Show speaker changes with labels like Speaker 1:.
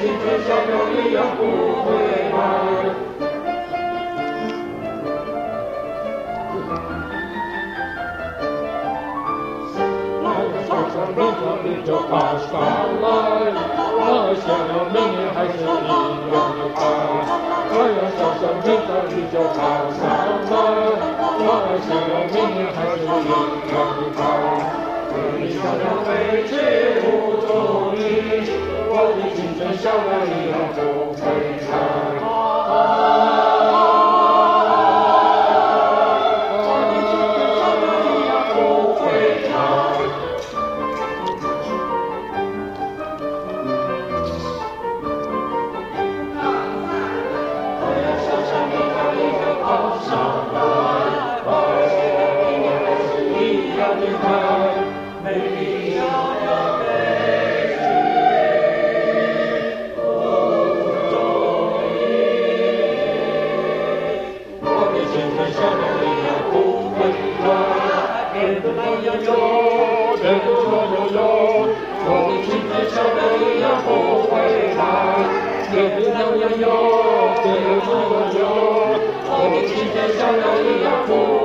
Speaker 1: 青春小鸟一样不回来。明天你就爬上来，我想要明年还是一样的爱。我要小小明天你就爬上来，我想要明年还是一样的爱。你想要飞去无踪影，我的青春小鸟一样不回来。我的青春小鸟一样不回来，我的青春小鸟一样不